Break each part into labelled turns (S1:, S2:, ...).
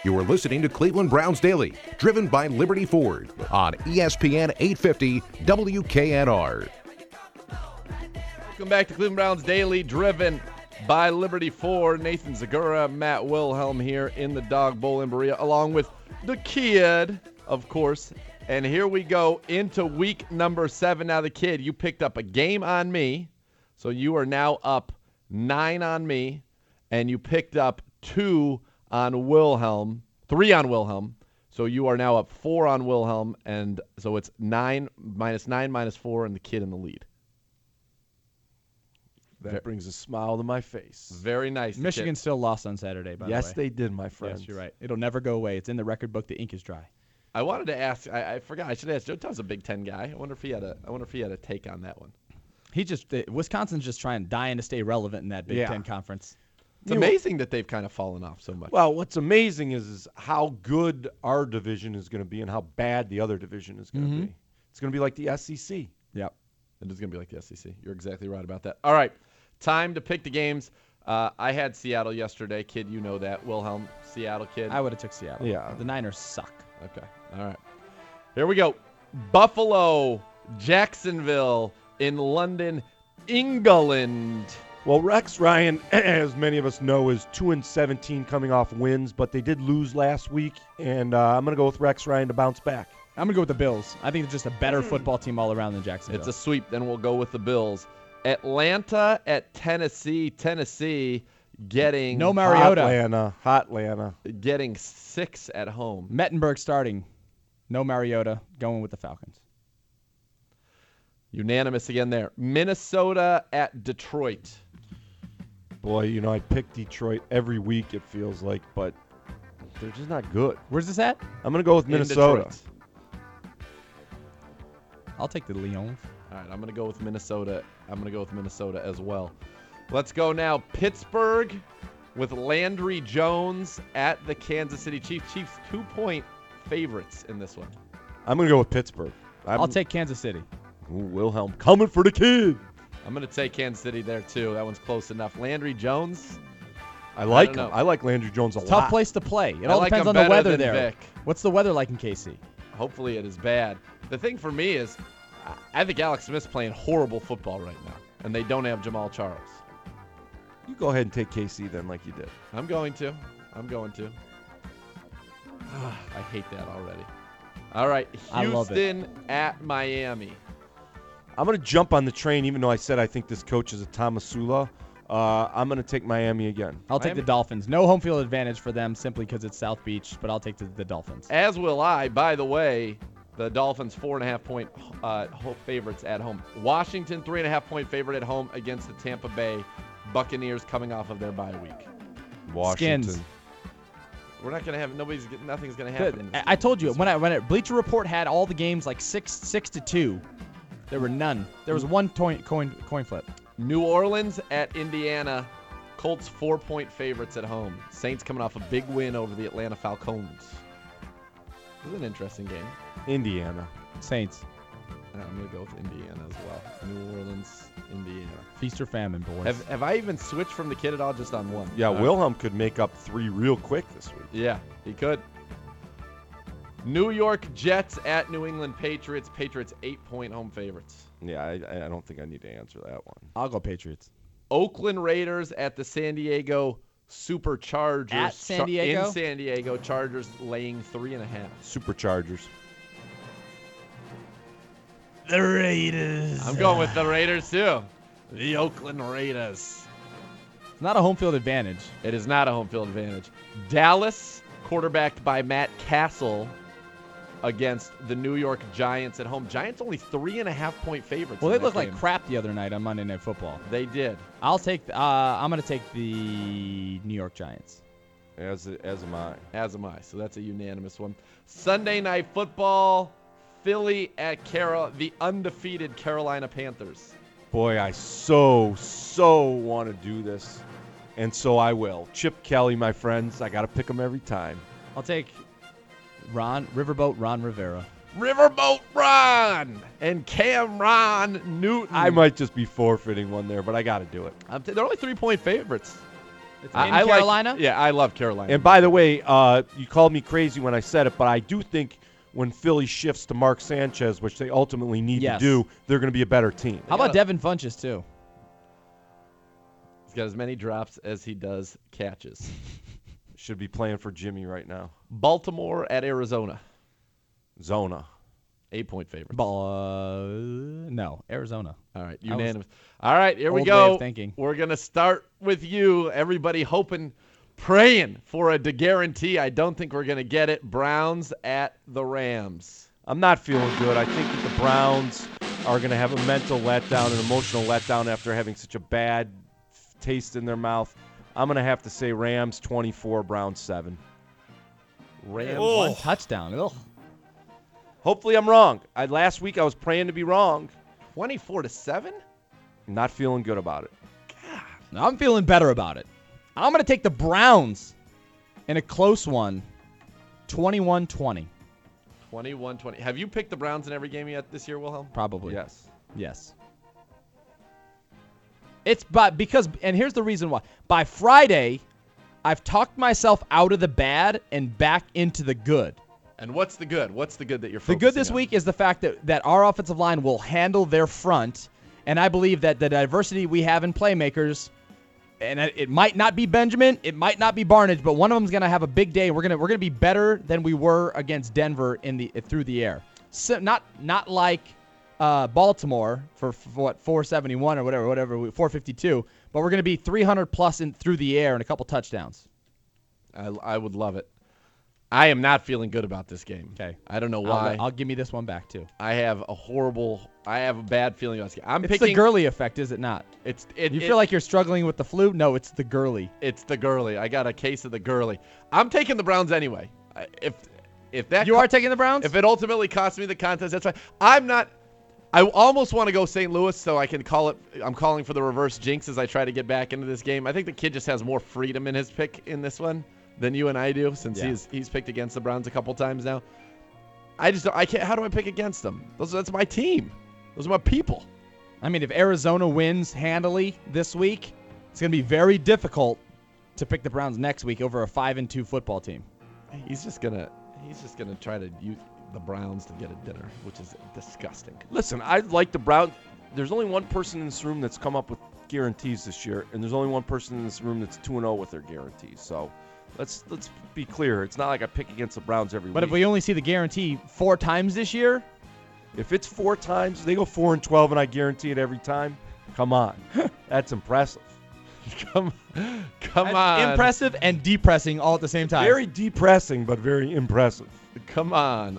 S1: You are listening to Cleveland Browns Daily, driven by Liberty Ford on ESPN 850 WKNR.
S2: Welcome back to Cleveland Browns Daily, driven by Liberty Ford. Nathan Zagura, Matt Wilhelm here in the Dog Bowl in Berea, along with the kid, of course. And here we go into week number 7. Now, the kid, you picked up a game on me, so you are now up 9 on me, and you picked up 2 on Wilhelm, 3 on Wilhelm. So you are now up 4 on Wilhelm, and so it's 9 minus 4, and the kid in the lead.
S3: That brings a smile to my face.
S2: Very nice.
S4: Michigan still lost on Saturday, by the way.
S3: Yes, they did, my friends.
S4: Yes, you're right. It'll never go away. It's in the record book. The ink is dry.
S2: I wanted to ask. I forgot. I should ask. Joe Tubbs a Big Ten guy. I wonder if he had a take on that one.
S4: Wisconsin's just dying to stay relevant in that Big Ten conference.
S2: It's amazing that they've kind of fallen off so much.
S3: Well, what's amazing is how good our division is going to be and how bad the other division is going to be. It's going to be like the SEC.
S4: Yep.
S2: It is going to be like the SEC. You're exactly right about that. All right. Time to pick the games. I had Seattle yesterday. Kid, you know that. Wilhelm, Seattle kid.
S4: I would have took Seattle.
S3: Yeah.
S4: The Niners suck.
S2: Okay. All right. Here we go. Buffalo, Jacksonville in London, England.
S3: Well, Rex Ryan, as many of us know, is 2-17 coming off wins, but they did lose last week, and I'm going to go with Rex Ryan to bounce back.
S4: I'm going to go with the Bills. I think it's just a better football team all around than Jacksonville.
S2: It's a sweep. Then we'll go with the Bills. Atlanta at Tennessee. Tennessee getting
S4: no Mariota.
S3: Hot Atlanta.
S2: Getting 6 at home.
S4: Mettenberg starting. No Mariota. Going with the Falcons.
S2: Unanimous again there. Minnesota at Detroit.
S3: Boy, I pick Detroit every week, it feels like, but they're just not good.
S4: Where's this at?
S3: I'm going to go with Minnesota.
S4: I'll take the Lions.
S2: All right, I'm going to go with Minnesota. I'm going to go with Minnesota as well. Let's go now. Pittsburgh with Landry Jones at the Kansas City Chiefs. Chiefs 2-point favorites in this one.
S3: I'm going to go with Pittsburgh.
S4: I'll take Kansas City.
S3: Ooh, Wilhelm coming for the kid.
S2: I'm going to take Kansas City there, too. That one's close enough. Landry Jones.
S3: I like him. I like Landry Jones a lot.
S4: Tough place to play. It all depends on the weather there.
S2: Vic.
S4: What's the weather like in KC?
S2: Hopefully it is bad. The thing for me is I think Alex Smith's playing horrible football right now, and they don't have Jamal Charles.
S3: You go ahead and take KC then like you did.
S2: I'm going to. I hate that already. All right, Houston at Miami.
S3: I'm going to jump on the train, even though I said I think this coach is a Tomasula. I'm going to take Miami again.
S4: I'll take the Dolphins. No home field advantage for them simply because it's South Beach, but I'll take the Dolphins.
S2: As will I. By the way, the Dolphins 4.5-point favorites at home. Washington 3.5-point favorite at home against the Tampa Bay Buccaneers coming off of their bye week.
S3: Washington.
S4: Skins.
S2: We're not gonna have nothing's gonna happen.
S4: I told you when Bleacher Report had all the games like 6-2. There were none. There was one coin flip.
S2: New Orleans at Indiana. Colts 4-point favorites at home. Saints coming off a big win over the Atlanta Falcons. This is an interesting game.
S3: Indiana.
S4: Saints.
S2: I'm going to go with Indiana as well. New Orleans, Indiana.
S4: Feast or famine, boys.
S2: Have I even switched from the kid at all just on one?
S3: Yeah, Wilhelm could make up 3 real quick this week.
S2: Yeah, he could. New York Jets at New England Patriots. Patriots 8-point home favorites.
S3: Yeah, I don't think I need to answer that one.
S4: I'll go Patriots.
S2: Oakland Raiders at the San Diego Superchargers.
S4: At San Diego?
S2: In San Diego. Chargers laying 3.5.
S3: Superchargers.
S4: The Raiders.
S2: I'm going with the Raiders, too. The Oakland Raiders.
S4: It's not a home field advantage.
S2: It is not a home field advantage. Dallas, quarterbacked by Matt Castle, against the New York Giants at home. Giants only 3.5-point favorites.
S4: Well, they looked like crap the other night on Monday Night Football.
S2: They did.
S4: I'm going to take the New York Giants.
S3: As am I.
S2: As am I. So that's a unanimous one. Sunday Night Football. Philly at the undefeated Carolina Panthers.
S3: Boy, I so want to do this, and so I will. Chip Kelly, my friends, I got to pick him every time.
S4: I'll take Riverboat Ron Rivera.
S2: Riverboat Ron and Ron Newton.
S3: I might just be forfeiting one there, but I got to do it.
S2: They're only 3-point favorites.
S4: It's in Carolina?
S2: Yeah, I love Carolina.
S3: And by the way, you called me crazy when I said it, but I do think when Philly shifts to Mark Sanchez, which they ultimately need to do, they're going to be a better team.
S4: How about Devin Funchess, too?
S2: He's got as many drops as he does catches.
S3: Should be playing for Jimmy right now.
S2: Baltimore at Arizona.
S3: Zona.
S2: 8-point favorite.
S4: No, Arizona.
S2: All right, unanimous. All right, here we
S4: Old
S2: go.
S4: way of thinking.
S2: We're going to start with you. Everybody hoping, praying for a guarantee. I don't think we're going to get it. Browns at the Rams.
S3: I'm not feeling good. I think that the Browns are going to have a mental letdown, an emotional letdown after having such a bad taste in their mouth. I'm going to have to say Rams 24, Browns 7.
S2: Rams.
S4: One touchdown. Ugh.
S3: Hopefully I'm wrong. Last week I was praying to be wrong.
S2: 24-7?
S3: Not feeling good about it.
S4: I'm feeling better about it. I'm going to take the Browns in a close one, 21-20.
S2: 21-20. Have you picked the Browns in every game yet this year, Wilhelm?
S4: Probably.
S3: Yes.
S4: And here's the reason why. By Friday, I've talked myself out of the bad and back into the good.
S2: And what's the good? What's the good that you're
S4: The
S2: focusing
S4: good this
S2: on?
S4: week is the fact that our offensive line will handle their front, and I believe that the diversity we have in playmakers, and it might not be Benjamin, it might not be Barnage, but one of them's going to have a big day. We're gonna be better than we were against Denver through the air. So not like Baltimore for what 471 or whatever 452, but we're going to be 300 plus through the air and a couple touchdowns.
S2: I would love it. I am not feeling good about this game.
S4: Okay.
S2: I don't know why.
S4: I'll give me this one back too.
S2: I have a bad feeling about this game.
S4: It's the Gurley effect, is it not? You feel like you're struggling with the flu? No, it's the Gurley.
S2: It's the Gurley. I got a case of the Gurley. I'm taking the Browns anyway. If that
S4: You are taking the Browns?
S2: If it ultimately costs me the contest, that's fine. I'm not. I almost want to go St. Louis so I can call it. I'm calling for the reverse jinx as I try to get back into this game. I think the kid just has more freedom in his pick in this one than you and I do, since he's picked against the Browns a couple times now. I can't. How do I pick against them? That's my team. Those are my people.
S4: I mean, if Arizona wins handily this week, it's going to be very difficult to pick the Browns next week over a 5-2 football team.
S2: He's just gonna try to use the Browns to get a dinner, which is disgusting.
S3: Listen, I like the Browns. There's only one person in this room that's come up with guarantees this year, and there's only one person in this room that's 2-0 with their guarantees. So let's be clear. It's not like I pick against the Browns every week.
S4: But if we only see the guarantee 4 times this year,
S3: if it's 4 times, they go 4-12, and I guarantee it every time. Come on, that's impressive.
S2: Come on.
S4: Impressive and depressing all at the same time.
S3: Very depressing, but very impressive.
S2: Come on.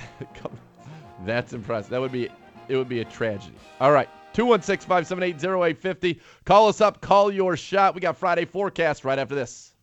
S2: That's impressive. It would be a tragedy. All right. 216-578-0850. Call us up. Call your shot. We got Friday forecast right after this.